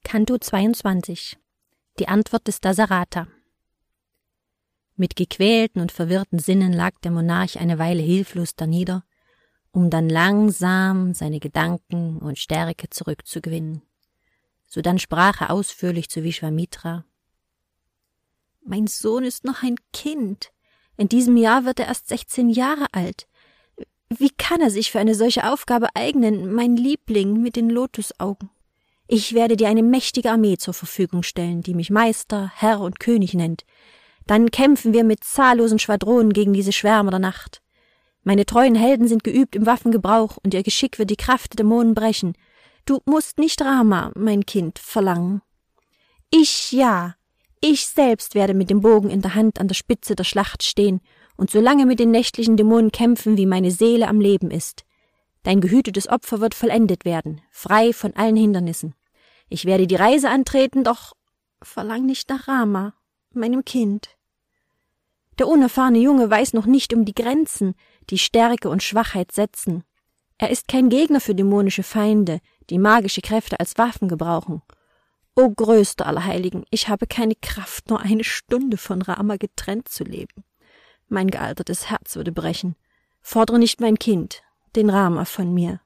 Canto 22. Die Antwort des Dasarata. Mit gequälten und verwirrten Sinnen lag der Monarch eine Weile hilflos danieder, um dann langsam seine Gedanken und Stärke zurückzugewinnen. Sodann sprach er ausführlich zu Vishwamitra. »Mein Sohn ist noch ein Kind. In diesem Jahr wird er erst 16 Jahre alt. Wie kann er sich für eine solche Aufgabe eignen, mein Liebling mit den Lotusaugen? Ich werde dir eine mächtige Armee zur Verfügung stellen, die mich Meister, Herr und König nennt. Dann kämpfen wir mit zahllosen Schwadronen gegen diese Schwärme der Nacht. Meine treuen Helden sind geübt im Waffengebrauch und ihr Geschick wird die Kraft der Dämonen brechen. Du musst nicht Rama, mein Kind, verlangen. Ich selbst werde mit dem Bogen in der Hand an der Spitze der Schlacht stehen und so lange mit den nächtlichen Dämonen kämpfen, wie meine Seele am Leben ist. Dein gehütetes Opfer wird vollendet werden, frei von allen Hindernissen. Ich werde die Reise antreten, doch verlang nicht nach Rama, meinem Kind. Der unerfahrene Junge weiß noch nicht um die Grenzen, die Stärke und Schwachheit setzen. Er ist kein Gegner für dämonische Feinde, die magische Kräfte als Waffen gebrauchen. O größter aller Heiligen, ich habe keine Kraft, nur eine Stunde von Rama getrennt zu leben. Mein gealtertes Herz würde brechen. Fordere nicht mein Kind, den Rama von mir.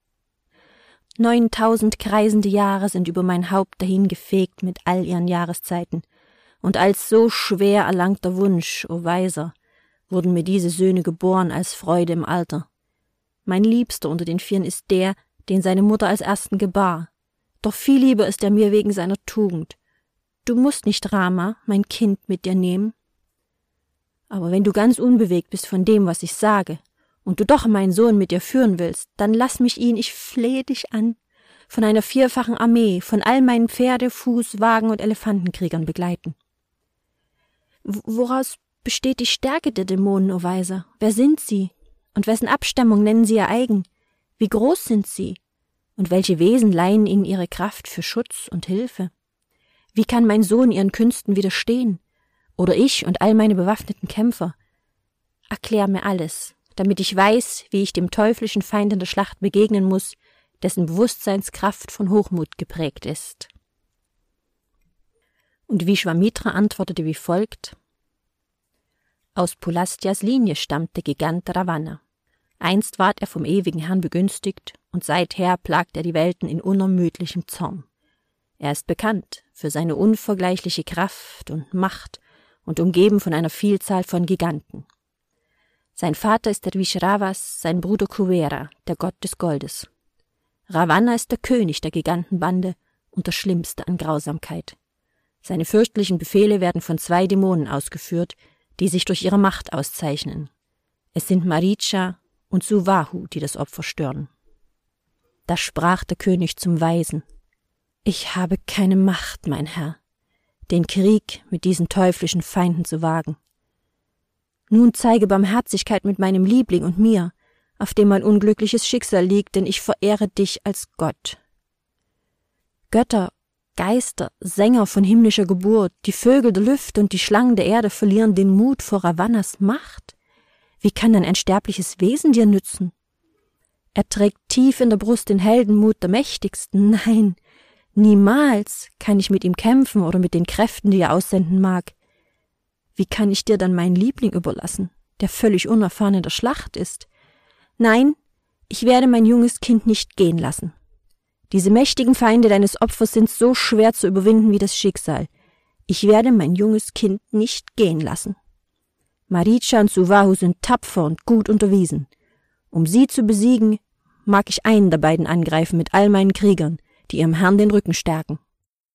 9000 kreisende Jahre sind über mein Haupt dahingefegt mit all ihren Jahreszeiten, und als so schwer erlangter Wunsch, o Weiser, wurden mir diese Söhne geboren als Freude im Alter. Mein Liebster unter den Vieren ist der, den seine Mutter als ersten gebar, doch viel lieber ist er mir wegen seiner Tugend. Du musst nicht Rama, mein Kind, mit dir nehmen. Aber wenn du ganz unbewegt bist von dem, was ich sage, und du doch meinen Sohn mit dir führen willst, dann lass mich ihn, ich flehe dich an, von einer 4-fachen Armee, von all meinen Pferde-, Fuß-, Wagen- und Elefantenkriegern begleiten. Woraus besteht die Stärke der Dämonen, o Weiser? Wer sind sie? Und wessen Abstammung nennen sie ihr eigen? Wie groß sind sie? Und welche Wesen leihen ihnen ihre Kraft für Schutz und Hilfe? Wie kann mein Sohn ihren Künsten widerstehen? Oder ich und all meine bewaffneten Kämpfer? Erklär mir alles, damit ich weiß, wie ich dem teuflischen Feind in der Schlacht begegnen muss, dessen Bewusstseinskraft von Hochmut geprägt ist. Und Vishwamitra antwortete wie folgt: Aus Pulastyas Linie stammt der Gigant Ravana. Einst ward er vom ewigen Herrn begünstigt, und seither plagt er die Welten in unermüdlichem Zorn. Er ist bekannt für seine unvergleichliche Kraft und Macht und umgeben von einer Vielzahl von Giganten. Sein Vater ist der Vishravas, sein Bruder Kuvera, der Gott des Goldes. Ravana ist der König der Gigantenbande und der Schlimmste an Grausamkeit. Seine fürchterlichen Befehle werden von 2 Dämonen ausgeführt, die sich durch ihre Macht auszeichnen. Es sind Maricha und Suvahu, die das Opfer stören. Da sprach der König zum Weisen: Ich habe keine Macht, mein Herr, den Krieg mit diesen teuflischen Feinden zu wagen. Nun zeige Barmherzigkeit mit meinem Liebling und mir, auf dem mein unglückliches Schicksal liegt, denn ich verehre dich als Gott. Götter, Geister, Sänger von himmlischer Geburt, die Vögel der Lüfte und die Schlangen der Erde verlieren den Mut vor Ravanas Macht. Wie kann denn ein sterbliches Wesen dir nützen? Er trägt tief in der Brust den Heldenmut der Mächtigsten. Nein, niemals kann ich mit ihm kämpfen oder mit den Kräften, die er aussenden mag. Wie kann ich dir dann meinen Liebling überlassen, der völlig unerfahren in der Schlacht ist? Nein, ich werde mein junges Kind nicht gehen lassen. Diese mächtigen Feinde deines Opfers sind so schwer zu überwinden wie das Schicksal. Ich werde mein junges Kind nicht gehen lassen. Maricha und Suvahu sind tapfer und gut unterwiesen. Um sie zu besiegen, mag ich einen der beiden angreifen mit all meinen Kriegern, die ihrem Herrn den Rücken stärken.